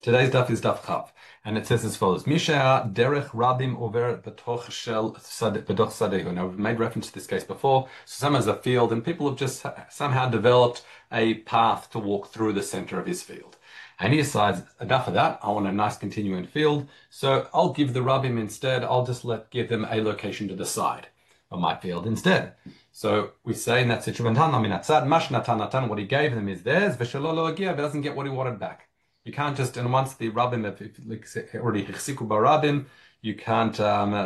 Today's daf is daf chav, and it says as follows: Misha derech rabim over betoch shel betoch sadehu. Now we've made reference to this case before. So someone has a field, and people have just somehow developed a path to walk through the center of his field. And he decides, enough of that. I want a nice continuing field, so I'll give the rabim instead. I'll just give them a location to the side of my field instead. So we say in that situation, what he gave them is theirs. V'shelo but doesn't get what he wanted back. You can't just, and once the rabbim have already hechsiku barabim, you can't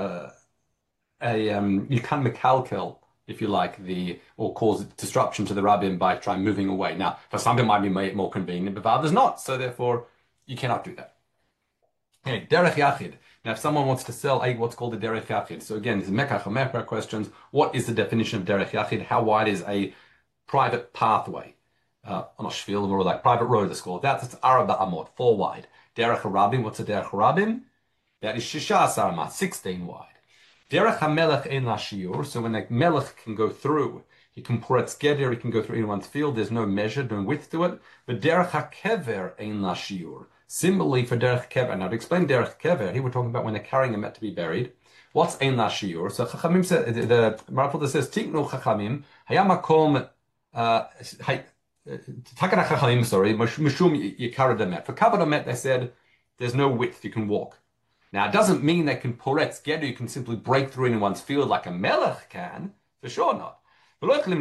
mekalkel, if you like, or cause disruption to the rabbim by trying moving away. Now, for some it might be more convenient, but for others not. So therefore, you cannot do that. Okay, derech yachid. Now, if someone wants to sell what's called a derech yachid, so again, this is mekach or mekach questions. What is the definition of derech yachid? How wide is a private pathway? On a shvil, or like private road, let's call it that. That's arba amot, 4 wide. Derech harabim, what's a derech harabim? That is shisha sarma, 16 wide. Derech hamelech ein lashiur, so when a melech can go through, he can poretz geder, he can go through anyone's field, there's no measure, no width to it. But derech hakever ein lashiur. Similarly for derech kever, now to explain derech kever, here we're talking about when they're carrying a met to be buried. What's ein lashiur? So Chachamim said, the Marapulta says, Tiknu Chachamim, hayamakom, Takana Chachamim, sorry, Mishum Yikara Demet. For Kavod Demet, they said there's no width, you can walk. Now, it doesn't mean they can poretz geder, you can simply break through anyone's field like a melech can, for sure not. What it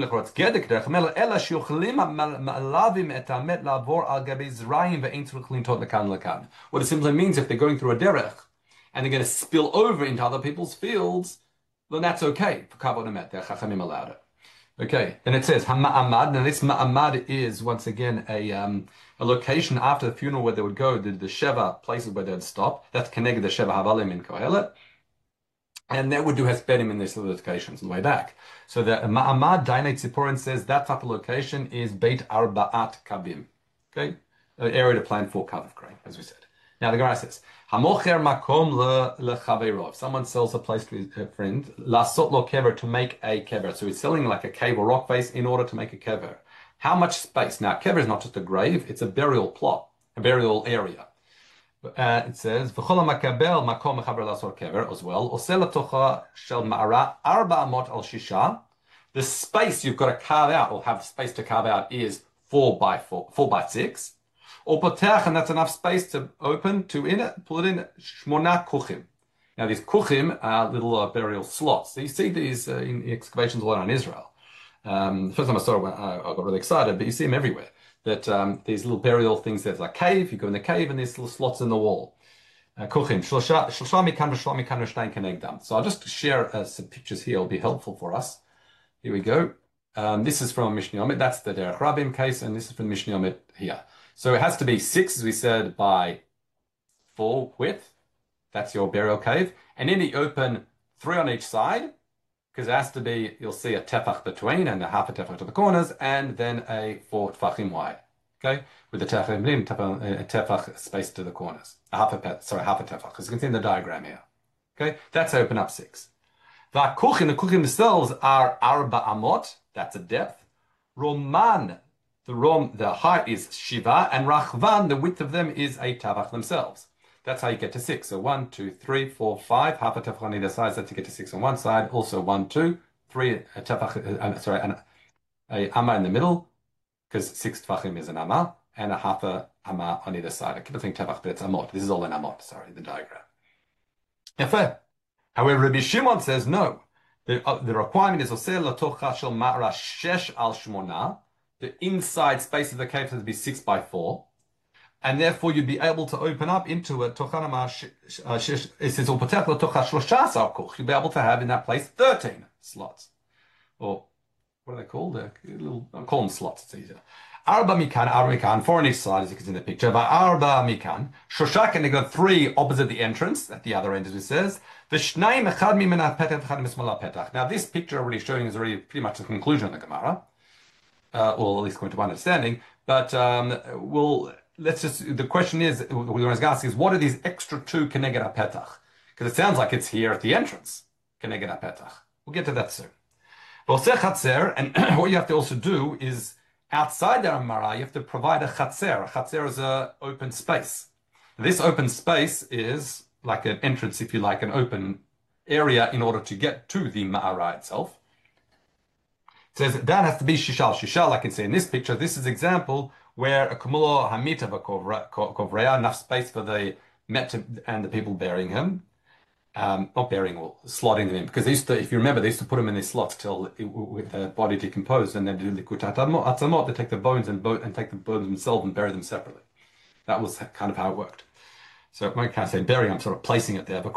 simply means if they're going through a derech and they're going to spill over into other people's fields, then that's okay. For Kavod Demet, the Chachamim allowed it. Okay, then it says Hama'amad. Now this Ma'amad is once again a location after the funeral where they would go, the Sheva places where they would stop. That's connected the Sheva Havalim in Kohelet. And that would do Hespedim in these locations on the way back. So the Ma'amad, Dainei Tziporin says that type of location is Beit Arba'at Kabim. Okay, an area to plant 4 kav of grain, as we said. Now the Gemara says, Hamocher makom lechaveiro. If someone sells a place to his friend, lasot lo kever, to make a kever. So he's selling like a cave or rock face in order to make a kever. How much space? Now kever is not just a grave; it's a burial plot, a burial area. It says, V'chol makabel makom mechaver lasot kever as well. Osel tocha shel ma'ara arba amot al shisha. The space you've got to carve out or have space to carve out is 4 by 6. Or potach, and that's enough space to open to pull it in shmona kuchim. Now these kuchim are little burial slots. So you see these in excavations a lot in Israel. The first time I saw it, I got really excited, but you see them everywhere. That these little burial things, there's like cave, you go in the cave and there's little slots in the wall. Kuchim. So I'll just share some pictures here, it'll be helpful for us. Here we go. This is from Mishnah Yomit, that's the Derech Rabim case, and this is from Mishnah Yomit here. So it has to be 6, as we said, by 4 width. That's your burial cave. And then you open 3 on each side, because it has to be, you'll see a tefach between and a half a tefach to the corners, and then a 4 tefachim wide. Okay? With the tefach space to the corners. Half a tefach, as you can see in the diagram here. Okay? That's open up 6. The kuchim themselves are arba amot, that's a depth. Roman, the height is shiva, and rachvan, the width of them is a tavach themselves. That's how you get to 6. So 1, 2, 3, 4, 5, half a tefach on either side, so to get to 6 on one side. Also 1, 2, 3, a tefach, and a amma in the middle, because 6 tefachim is an amma, and a half a amma on either side. I keep saying tefach, but it's amot. This is all an amot, sorry, the diagram. Fair. However, Rabbi Shimon says no. The requirement is oseh latocha shel ma'ra 6 al shmona. The inside space of the cave has to be 6 by 4, and therefore you'd be able to open up into it. It says you'd be able to have in that place 13 slots, or what are they called? I'll call them slots. It's easier. Arba mikan, 4 on each side, as you can see in the picture. But arba mikan, shoshak, and they got 3 opposite the entrance at the other end, as it says. Now this picture already showing is already pretty much the conclusion of the Gemara. Or at least according to my understanding. But the question is, what we want to ask is, what are these extra 2 keneged hapetach? Because it sounds like it's here at the entrance, keneged hapetach. We'll get to that soon. And what you have to also do is, outside the Amara, you have to provide a chatzer. A chatzer is an open space. This open space is like an entrance, if you like, an open area in order to get to the Ma'ara itself. It says that has to be shishal. Shishal, I can see in this picture, this is example where a kumulo hamita kovrea, enough space for the Met and the people bearing him. Not bearing or slotting them in, because they used to, if you remember, they used to put them in these slots till with the body decomposed, and then do likut atzamot. They take the bones and take the bones themselves and bury them separately. That was kind of how it worked. So I can't say burying, I'm sort of placing it there.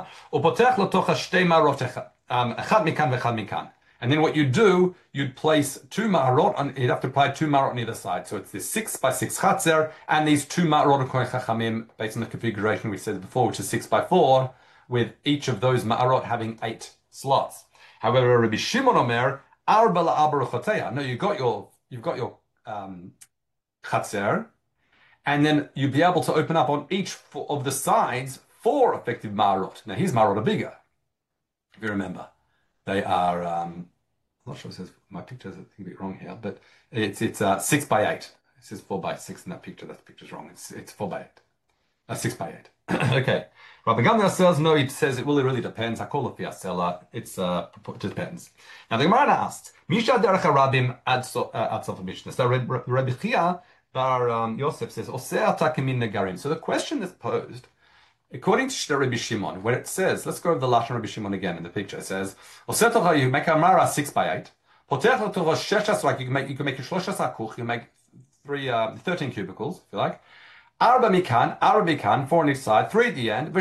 And then what you do, you'd place two ma'arot on, you'd have to apply two ma'arot on either side. So it's this 6x6 chatzer, and these two ma'arot of Kohen Chachamim, based on the configuration we said before, which is 6x4, with each of those ma'arot having 8 slots. However, Rabbi Shimon Omer, arba la'arba rochoteya. No, you've got your chatzer, and then you'd be able to open up on each of the sides 4 effective ma'arot. Now, his ma'arot are bigger, if you remember. They are, I'm not sure it says, my picture's a bit wrong here, but it's 6x8. It says 4x6 in that picture. That picture's wrong. It's 4x8. 6x8. Okay. Rabbi Gamliel says, no, it says it really depends. I call it Fiasela. It depends. Now the Gemara asks, Misha derech harabim ad sof Mishnah. So Rabbi Chia bar Yosef says, Oseh ata kemin negarim. So the question is posed, according to Rabbi Shimon, when it says, let's go over the Lashon Rabbi Shimon again in the picture. It says, Oseh tocha, you make a mara 6x8. Potech tocha sheshas, like you can make a shlosha sakuch, you make 13 cubicles, if you like. Arba mikan, 4 on each side, 3 at the end.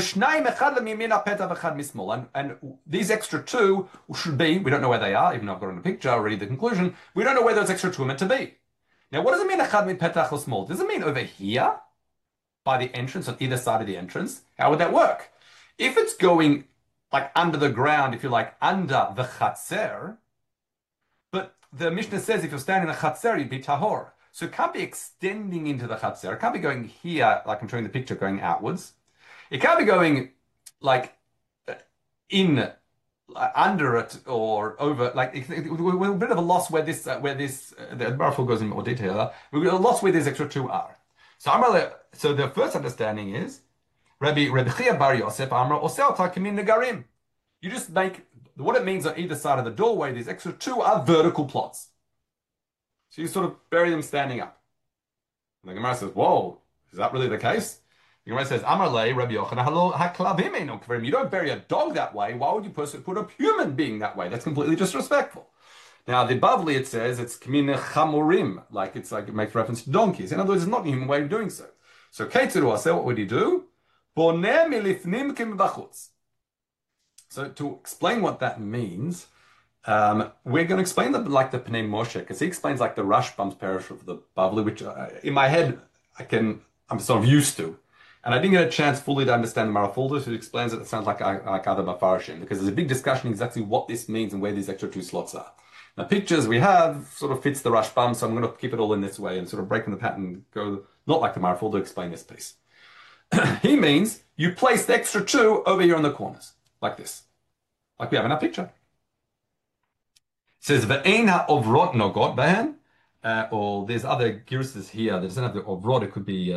And these extra 2 should be, we don't know where they are, even though I've got it in the picture, already the conclusion, we don't know where those extra 2 are meant to be. Now, what does it mean, echad min petach l'smol? Does it mean over here, by the entrance, on either side of the entrance? How would that work? If it's going, like, under the ground, if you like, under the chatzer, but the Mishnah says if you're standing in the chatzer, you'd be tahor. So it can't be extending into the chatzer. It can't be going here, like I'm showing the picture, going outwards. It can't be going like in, under it or over. Like we're a bit of a loss where this, the Barafel goes in more detail. We're a loss where these extra 2 are. So the first understanding is Rabbi Chia bar Yosef Amra Osel Takimin Negarim. You just make what it means on either side of the doorway. These extra 2 are vertical plots. So you sort of bury them standing up. And the Gemara says, whoa, is that really the case? The Gemara says, Amar le Rabbi Yochanan halo haklavim eino kverim. You don't bury a dog that way. Why would you put a human being that way? That's completely disrespectful. Now, the Bavli, it says, it's kmine chamurim, like it makes reference to donkeys. In other words, it's not a human way of doing so. So Ketzuru Aseh, what would he do? Boneh milifnim kimibachutz. So to explain what that means, we're going to explain the Pnei Moshe, because he explains like the Rashbam's parish of the Bavli, which in my head I'm sort of used to, and I didn't get a chance fully to understand the Marafuldas, who explains it. It sounds like other Mafarshim, because there's a big discussion exactly what this means and where these extra 2 slots are. Now, pictures we have sort of fits the Rashbam, so I'm going to keep it all in this way and sort of break in the pattern, go not like the Marafulda to explain this piece. He means you place the extra 2 over here in the corners, like this, like we have in our picture. It says ve'ein ha'ovrot nogot behen, or there's other giruses here that doesn't have the ovrot. It could be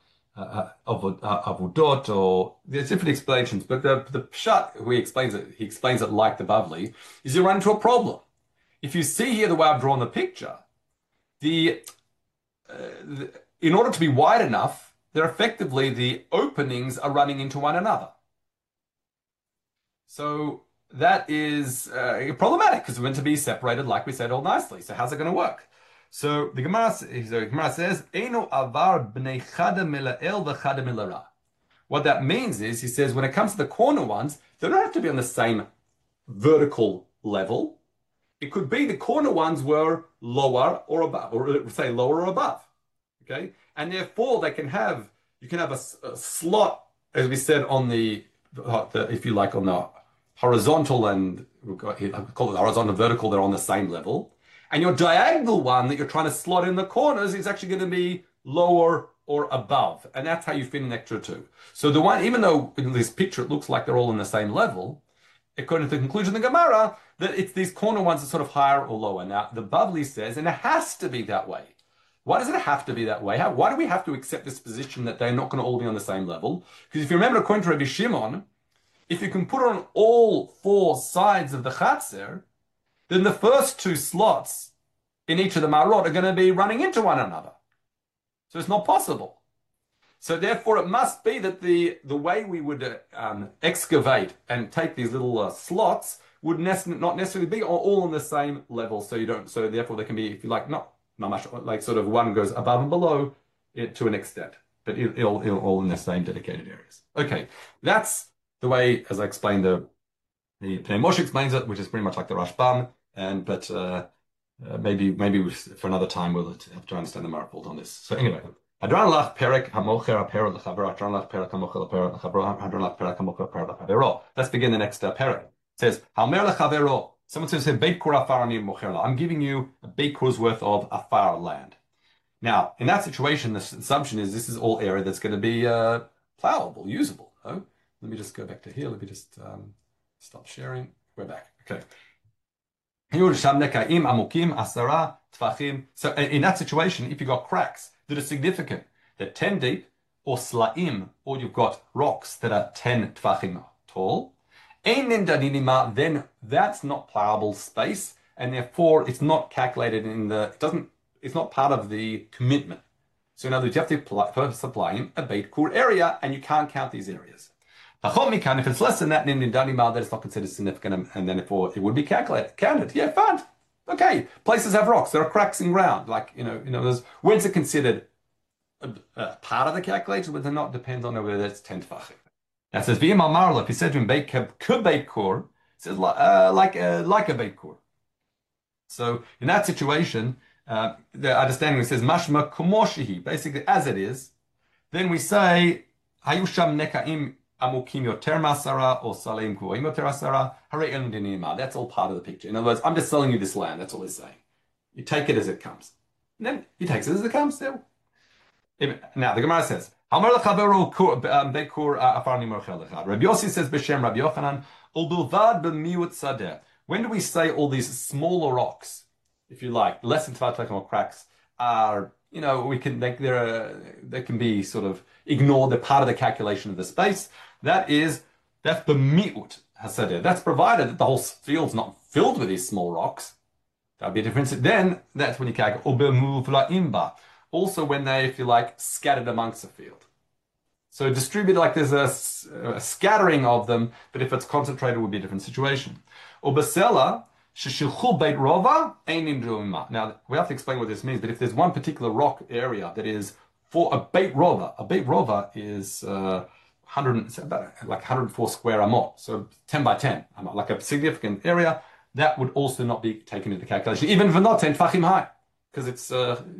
avudot, or there's different explanations. But the pshat, he explains it like the Bavli, is you run into a problem. If you see here the way I've drawn the picture, in order to be wide enough, the openings are running into one another. So that is problematic, because we're meant to be separated, like we said, all nicely. So how's it going to work? So the Gemara says, "Eino avar bnei chada mila'el v'chada milara." What that means is, he says, when it comes to the corner ones, they don't have to be on the same vertical level. It could be the corner ones were lower or above, or say lower or above. Okay, and therefore you can have a slot, as we said, on the if you like, on the horizontal, and I call it the horizontal vertical, they're on the same level. And your diagonal one that you're trying to slot in the corners is actually going to be lower or above. And that's how you fit an extra 2. So the one, even though in this picture it looks like they're all on the same level, according to the conclusion of the Gemara, that it's these corner ones are sort of higher or lower. Now, the Bavli says, and it has to be that way. Why does it have to be that way? Why do we have to accept this position that they're not going to all be on the same level? Because if you remember, according to Rabbi Shimon, if you can put on all four sides of the Chatzer, then the first two slots in each of the Marot are going to be running into one another. So it's not possible. So therefore, it must be that the way we would excavate and take these little slots would not necessarily be all on the same level. So you don't. So therefore, they can be, if you like, not much like sort of one goes above and below it to an extent, but it'll all in the same dedicated areas. Okay, that's the way, as I explained, the Pnei Moshe explains it, which is pretty much like the Rashbam. But maybe for another time we'll have to understand the Maripol on this. So anyway. Hadran lach perek hamocher apero lechavero. Hadran lach perek hamocher apero lechavero. Hadran lach perek hamocher apero lechavero. Let's begin the next perek. It says halmer lechavero. Someone says beit kur afar ani mocher la. I'm giving you a beit kur's worth of afar land. Now, in that situation, the assumption is this is all area that's going to be plowable, usable. No? Let me just go back to here. Let me just stop sharing. We're back. Okay. So in that situation, if you've got cracks that are significant, they're 10 deep, or slaim, or you've got rocks that are 10 tvachim tall, then that's not plowable space, and therefore it's not calculated it's not part of the commitment. So in other words, you have to supply him a beit kur area, and you can't count these areas. If it's less than that, then it's not considered significant, and then therefore it would be counted. Yeah, fine. Okay. Places have rocks. There are cracks in ground. Like, when's it considered a part of the calculation? Whether or not depends on whether it's 10 tefachim. That says, V'im al if he said to him, beit kur, it says like a beit kur. So in that situation, the understanding says, mashma kumoshihi, basically as it is, then we say, hayusham nekaim amukim yoter masara or salim kuoim yoter masara harei elum dinima. That's all part of the picture. In other words, I'm just selling you this land. That's all he's saying. You take it as it comes. And then he takes it as it comes still. Now the Gemara says, Rabbi Yossi says b'shem Rabbi Yochanan ulbilvad b'miut sadeh. When do we say all these smaller rocks, if you like, less than tefach cracks are, they can be sort of ignored. They're part of the calculation of the space. That's b'miut hasadeh. That's provided that the whole field's not filled with these small rocks. That'd be a difference. Then that's when you calculate ubemuv la'imba. Also when they, if you like, scattered amongst the field. So distributed, like there's a scattering of them, but if it's concentrated, it would be a different situation. Ubasela, sheshilchu beit rova, einim druma. Now, we have to explain what this means, but if there's one particular rock area that is for a beit rova is 104 square amot, so 10 by 10, like a significant area, that would also not be taken into calculation, even if not 10 tfachim high. Because it's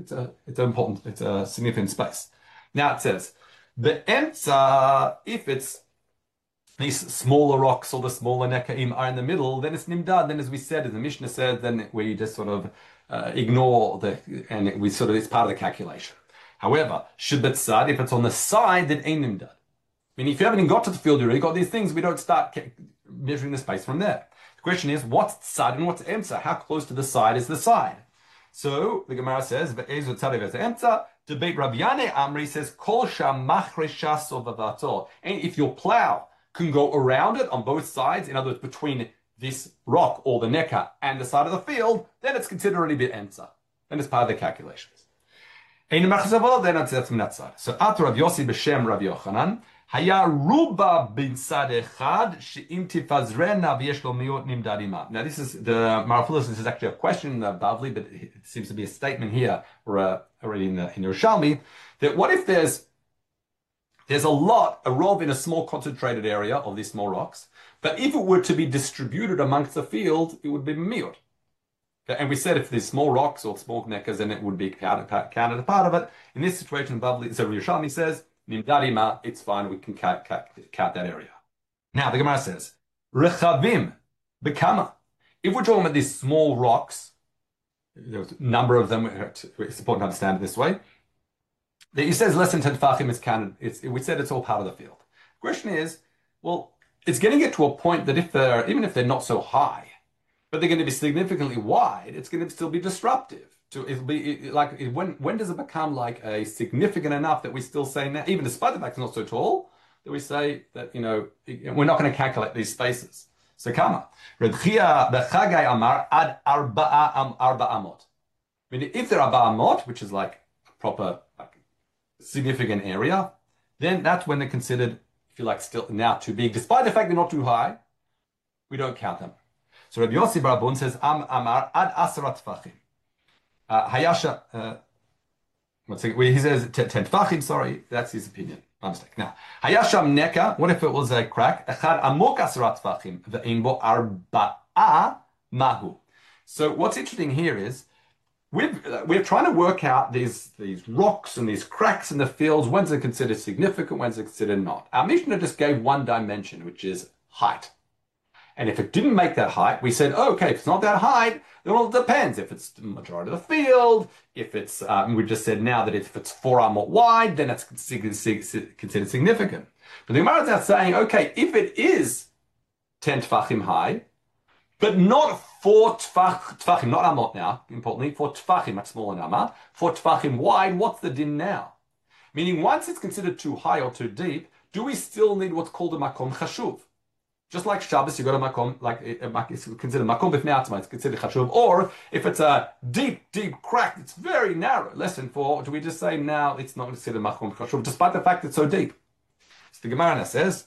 a significant space. Now it says the emtza, if it's these smaller rocks or the smaller nekaim are in the middle, then it's nimdad. Then, as we said, as the Mishnah said, then we just sort of ignore it's part of the calculation. However, shibbetzad, if it's on the side, then ain't nimdad. I mean, if you haven't even got to the field, you already got these things. We don't start measuring the space from there. The question is, what's tzad and what's emtza? How close to the side is the side? So the Gemara says, "Ve'ezu tzadei ve'emtza." Debate Rabbi Yanei Amri says, "Kol shamachre shaso v'vato." And if your plow can go around it on both sides, in other words, between this rock or the neckar and the side of the field, then it's considered already bit emtza. Then it's part of the calculations. Ein machzavo, then it's from that side. So after Rav Yossi b'shem Rav Yochanan. Haya ruba bin sad echad she'im tifazrena v'yesh lo miut nimdadima. Now this is the Marafulis. This is actually a question in the Bavli, but it seems to be a statement here, or already in Yerushalmi, that what if there's a rov in a small concentrated area of these small rocks, but if it were to be distributed amongst the field, it would be miut. Okay, and we said if there's small rocks or small neckars, then it would be counted a part of it. In this situation, Bavli, so Yerushalmi says, Nimdadima, it's fine, we can count that area. Now, the Gemara says, Rechavim, Bekama. If we're talking about these small rocks, there's a number of them, it's important to understand it this way. He says less than 10 tefachim is counted. We said it's all part of the field. The question is, well, it's getting it to a point that even if they're not so high, but they're going to be significantly wide, it's going to still be disruptive. It'll be like when does it become like a significant enough that we still say now, even despite the fact it's not so tall, that we say that we're not going to calculate these spaces. So kama Reb Chia b'Chagai Amar ad arba amot. I mean, if there are amot, which is like a proper significant area, then that's when they're considered, if you like, still now too big, despite the fact they're not too high. We don't count them. So Rabbi Yossi bar Abun says, Amar ad asrat tfachim. Hayasha, he says 10 tfachim, sorry, that's his opinion. My mistake. Now, Hayasham neka, what if it was a crack? Echad amok asrat tfachim, ve'in bo arba'a mahu. So what's interesting here is, we're trying to work out these rocks and these cracks in the fields. When's it considered significant? When's it considered not? Our Mishnah just gave one dimension, which is height. And if it didn't make that height, we said, oh, okay, if it's not that height, then all depends. If it's the majority of the field, if it's, we just said now that if it's 4 amot wide, then it's considered significant. But the Gemara is now saying, okay, if it is 10 tfachim high, but not 4 tfachim, not amot now, importantly, 4 tfachim, much smaller than amah, 4 tfachim wide, what's the din now? Meaning, once it's considered too high or too deep, do we still need what's called a makom chashuv? Just like Shabbos, you got a makom, like it's considered makom b'fnei atzma, it's considered chashuv. Or if it's a deep crack, it's very narrow, less than 4, do we just say now it's not considered makom chashuv, despite the fact it's so deep? So the Gemara says,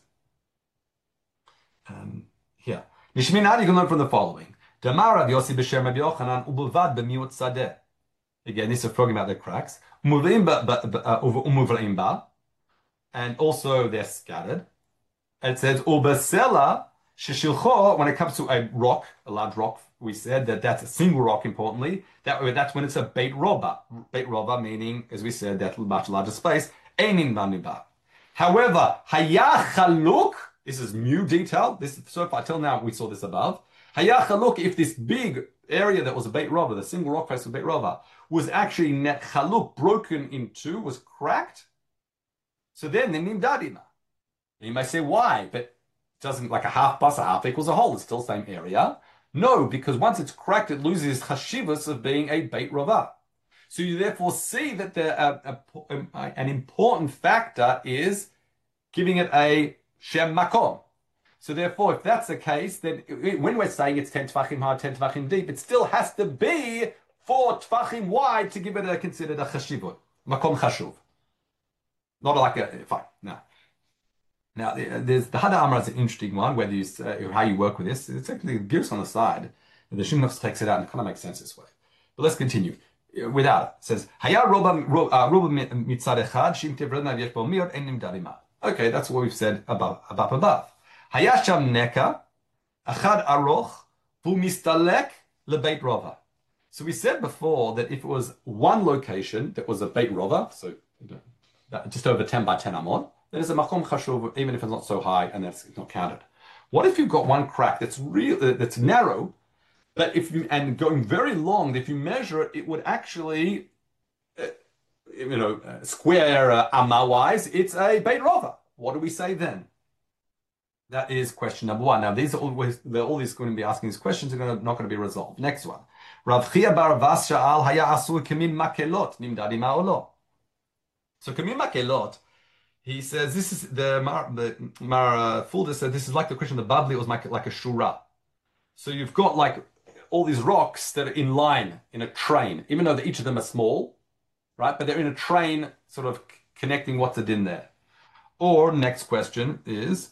here, Nishminad, you can learn from the following. Damar Rav Yossi b'shem Rabbi Yochanan u'bulvad b'miut sadeh. Again, this is talking about the cracks. Umuvlaim ba, and also they're scattered. It says ubasela sheshilcho. When it comes to a rock, a large rock, we said that that's a single rock. Importantly, that's when it's a beit roba. Beit roba meaning, as we said, that much larger space. Einin baniba. However, hayah chaluk. This is new detail. This so far till now we saw this above. Hayah chaluk. If this big area that was a beit roba, the single rock face of beit roba, was actually net chaluk, broken in two, was cracked. So then the nimdadima. You may say, why? But it doesn't, like a half plus a half equals a whole. It's still the same area. No, because once it's cracked, it loses chashivas of being a beit rova. So you therefore see that an important factor is giving it a shem makom. So therefore, if that's the case, then when we're saying it's 10 tfachim high, 10 tfachim deep, it still has to be 4 tfachim wide to give it considered a chashivut. Makom chashuv. Not like a, fine, no. Now, there's the Hada Amra is an interesting one, whether you how you work with this. It's actually Girs on the side, and the Shimnach takes it out and it kind of makes sense this way. But let's continue. Without it, it says Haya roba mitzad echad shim tevredna v'yesh bo miot enim darima. Okay, that's what we've said above. Haya sham neka achad aroch hu mistalek lebeit rova. So we said before that if it was one location that was a beit rova, so just over 10 by 10 amot, then it's a makom chashuv, even if it's not so high, and that's not counted. What if you've got one crack that's that's narrow, but and going very long, if you measure it, it would actually, square amma-wise, it's a beit rova. What do we say then? That is question number one. Now, all these going to be asking these questions are not going to be resolved. Next one. Rav Chia bar Vas sha'al haya asur kemin makelot nimdadi ma'olo. So kemin makelot, he says, this is the Mar Fulda said this is like the question of the Babli, it was like a shura. So you've got like all these rocks that are in line in a train, even though each of them are small, right? But they're in a train, sort of connecting what's it in there. Or next question is,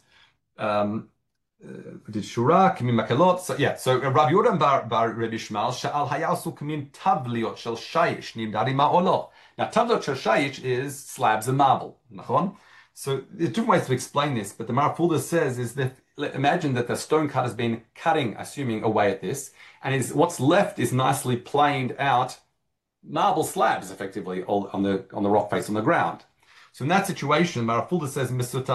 did shura kemin makelot? So yeah, so Rabbi Yoram bar Rabbi Shmuel sha'al hayasu kemin tavliot shel shayish nimdadi ma'olo. Now, tavlot shel shayish is slabs of marble. Nachon? So there's different ways to explain this, but the Marafulda says is that imagine that the stone cutter has been cutting, assuming, away at this, and what's left is nicely planed out marble slabs, effectively, on the rock face on the ground. So in that situation, Marafulda says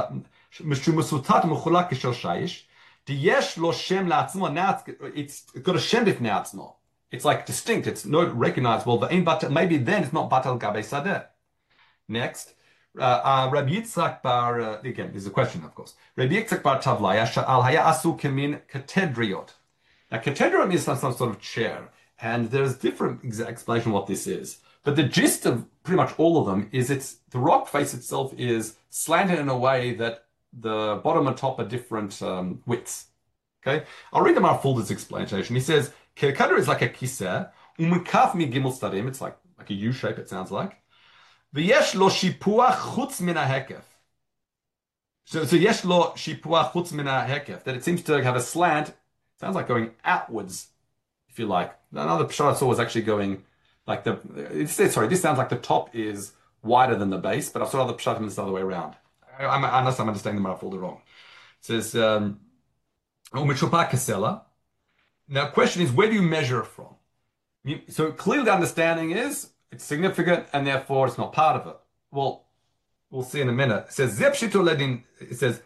now it's got a shem bifnei atzmo. It's like distinct. It's not recognizable. Maybe then it's not batal gabe sadeh. Next, Rabbi Yitzchak bar again. This is a question, of course. Rabbi Yitzchak bar Tavlaya sha'al haya asu kemin katedriot. Now, cathedra means some sort of chair, and there's different explanation what this is. But the gist of pretty much all of them is the rock face itself is slanted in a way that the bottom and top are different widths. Okay, I'll read the Marfulda's explanation. He says, cathedra is like a kiseh, umikaf mi gimel stadim. It's like a U shape. It sounds like. V'yesh lo shipuach chutz min hahekef. So yesh lo shipuach chutz min hahekef. That it seems to have a slant. Sounds like going outwards, if you like. Another pshat I saw was actually going like sorry, this sounds like the top is wider than the base, but I saw other pshatim it's the other way around. Unless I'm understanding the Marafulda wrong. It says, kasela. Now, the question is, where do you measure it from? So clearly the understanding is it's significant and therefore it's not part of it. Well, we'll see in a minute. It says, it says,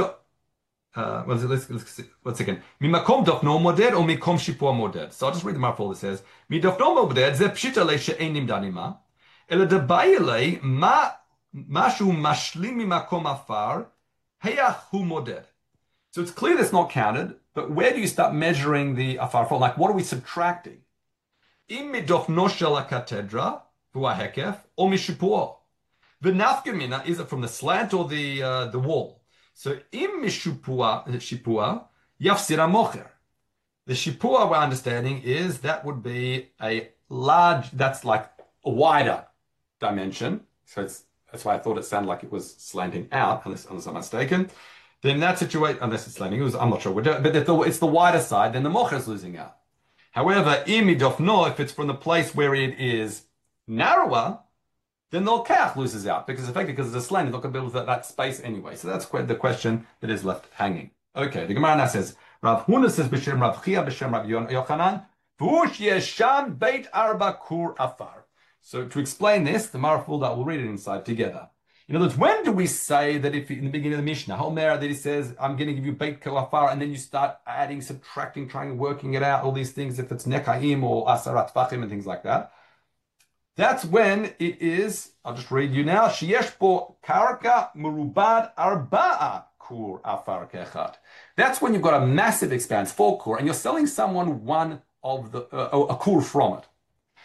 let's see. Once again. Mimakom dofno moded or mikom shipua moded. So I'll just read the Marful. It says, Mi dofno moded ze pshita le she'enim danima, ela debayele mashu mashlim mimakom afar, heyach hu moded. So it's clear that's not counted, but where do you start measuring the afar from? Like, what are we subtracting? Im midofno shel hakathedra, hu hahekef, or mishipuo. The nafkamina, is it from the slant or the wall? So, im shipua yafsira mocher. The shipua, we're understanding, is that would be a large, that's like a wider dimension. So that's why I thought it sounded like it was slanting out, unless I'm mistaken. Then that situation, unless it's slanting, I'm not sure. But it's the wider side, then the mocher is losing out. However, im midofno, if it's from the place where it is narrower, then the Lokach loses out because effectively, because it's a slant, it's not going to be able to that space anyway. So that's the question that is left hanging. Okay, the Gemara now says, Rav Huna says, B'Shem Rav Chia, B'Shem Rav Yochanan, V'ush yesham beit arba kur afar. So to explain this, the Marafulda, we'll read it inside together. In other words, when do we say that if in the beginning of the Mishnah, Homer, that he says, I'm going to give you beit kur afar, and then you start adding, subtracting, trying, working it out, all these things, if it's nekahim or asarat fachim and things like that. That's when it is, I'll just read you now, Sheyesh bo karka murubad arba'a kur afar kechat. That's when you've got a massive expanse, 4 kur, and you're selling someone one of the, a kur from it.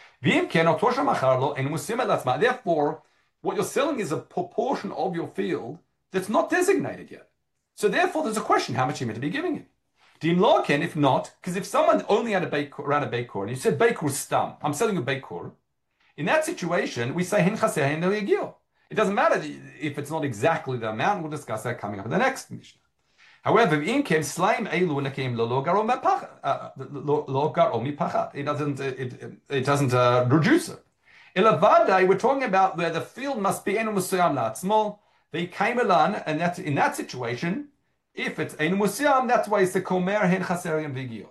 Therefore, what you're selling is a proportion of your field that's not designated yet. So therefore, there's a question, how much are you meant to be giving him? Din law can, if not, because if someone only had around a beit kur, and you said beit kur stam, I'm selling you beit kur, in that situation, we say, it doesn't matter if it's not exactly the amount. We'll discuss that coming up in the next Mishnah. However, it doesn't reduce it. We're talking about where the field must be small. They came along, and that's in that situation. If it's that's why it's the komer hen chaserim vigio.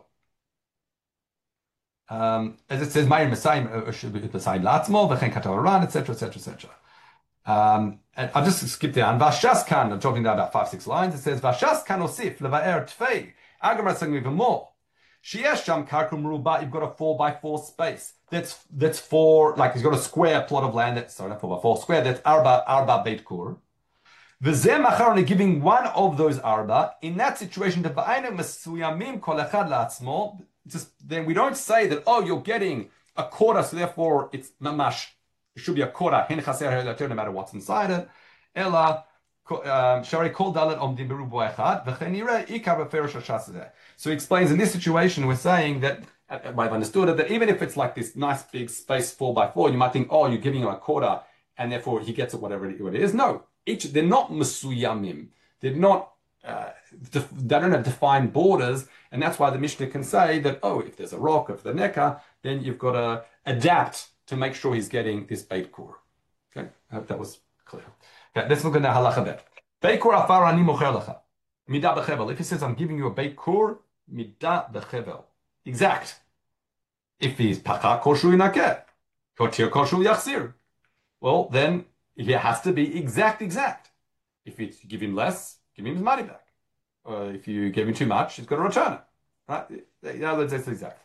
As it says, Mayim Messiah should be beside Latzmo, V'chen Kataran, etc., etc., etc. And I'll just skip down. Vashas kan, I'm talking now about 5-6 lines. It says, Vashas kan osif levaer tfei. Agamar saying even more. Sheyesh sham karkum ruba. You've got a 4x4 space. That's four. Like he's got a square plot of land. That's sorry, not 4x4 square. That's arba beit kur. V'zeh machar only giving one of those arba. In that situation, the ba'ayim mesuyamim kol echad la'atzmo. Just then we don't say that, oh, you're getting a quarter, so therefore it's mamash. It should be a quarter, no matter what's inside it. Ella shari kol dalet omdim berubo echad v'chenire ikar beferish hashaseh. So he explains in this situation we're saying that I've understood it that even if it's like this nice big space 4x4, you might think, oh, you're giving him a quarter, and therefore he gets it whatever it is. No, they're not mesuyamim. They're not. They don't have defined borders, and that's why the Mishnah can say that, oh, if there's a rock, if the neka, then you've got to adapt to make sure he's getting this beit kur. Okay, I hope that was clear. Okay, let's look at the halacha bet. Beit kur afar ani mocher lecha. Midah bechevel. If he says, I'm giving you a beit kur, midah bechevel. Exact. If he's pacha koshu inakeh, kotir koshu yachzir. Well, then it has to be exact. If you give him less, give him his money back. If you give him too much, he's got to return it. Right? In other words, that's exact.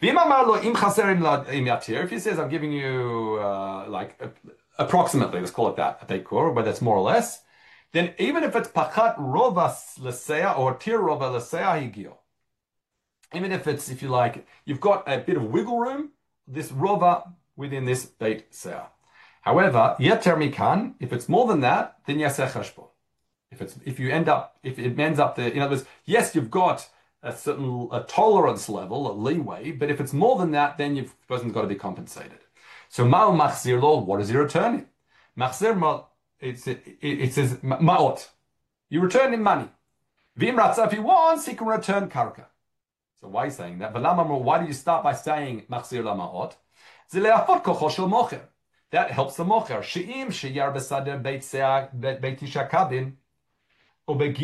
If he says, I'm giving you approximately, let's call it that, a beit kur, whether it's more or less, then even if it's pachat rova leseah or tir rova leseah higio, even if it's, if you like, you've got a bit of wiggle room, this rova within this beit seah. However, yeter mikan, if it's more than that, then yaseh cheshbon. If it ends up there, in other words, yes, you've got a tolerance level, a leeway, but if it's more than that, then the person's got to be compensated. So ma'u machzir lo, what does he return him? Machzir ma, it says ma'ot. You return him money. V'im ratza, if he wants, he can return karka. So why are you saying that? Why do you start by saying machzir la ma'ot? Zileafot kocho shel mocher. That helps the mocher. She'im sheyar besader beit tisha kabin. Because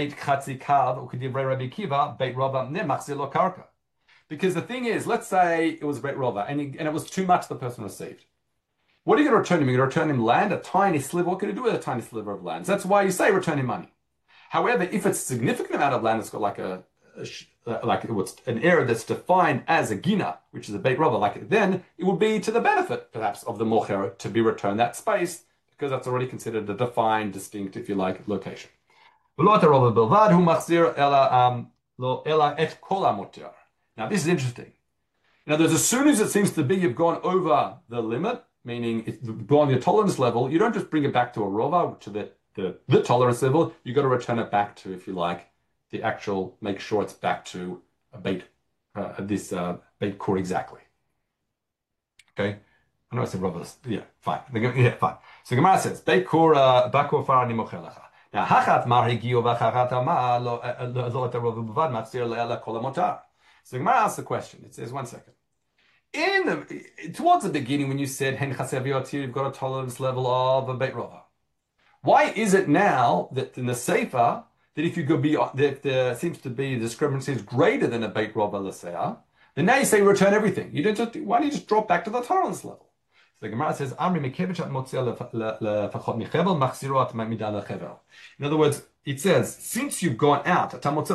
the thing is, let's say it was Beit Rova and it was too much the person received. What are you going to return him? You're going to return him land, a tiny sliver. What can you do with a tiny sliver of land? So that's why you say return him money. However, if it's a significant amount of land that's got like what's an area that's defined as a gina, which is a Beit Rova, then it would be to the benefit, perhaps, of the mocher to be returned that space because that's already considered a defined, distinct, if you like, location. Now, this is interesting. Now, as soon as it seems to be you've gone over the limit, meaning it's gone your tolerance level, you don't just bring it back to a rova, to the tolerance level, you've got to return it back to, if you like, the actual, make sure it's back to a beit, beit kur exactly. Okay? I know I said rova. Yeah, fine. Yeah, fine. So Gemara says, beit kur, bakur farani mochelecha. Now, hachat mar higio v'chachat amar lo etarov b'vad matzir le'ela kol hamotar. So Gemara asks the question. It says, 1 second. Towards the beginning, when you said hen chasev yotir, you've got a tolerance level of a beit rova. Why is it now that in the sefer that if you go beyond, that there seems to be the discrepancy is greater than a beit rova l'seah, then now you say return everything. Why don't you just drop back to the tolerance level? So the Gemara says, Amri mekevich at motzia lefachot michevel machziro at midah lechevel. In other words, it says, since you've gone out,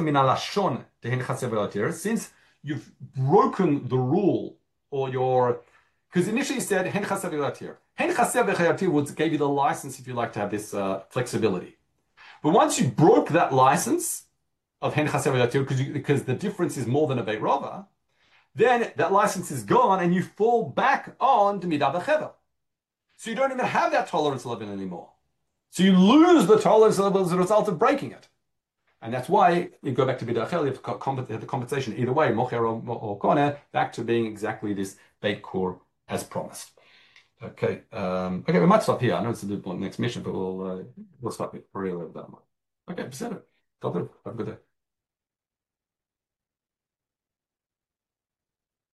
since you've broken the rule or because initially you said hen chasev v'yatir. Hen chasev v'yatir gave you the license, if you like, to have this flexibility. But once you broke that license of hen chasev v'yatir, because the difference is more than a beit rova, then that license is gone and you fall back on to midah v'chevel. So you don't even have that tolerance level anymore. So you lose the tolerance level as a result of breaking it. And that's why you go back to midah v'chevel, you have the compensation either way, mocher or koner, back to being exactly this beit kur as promised. Okay, we might stop here. I know it's the next mission, but we'll stop it for real with that one. Okay, have a good day.